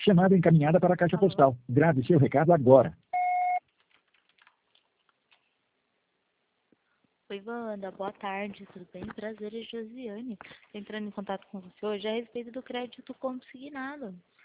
Chamada encaminhada para a caixa postal. Grave seu recado agora. Oi, Wanda, boa tarde, tudo bem? Prazer, é Josiane. Tô entrando em contato com você hoje a respeito do crédito consignado.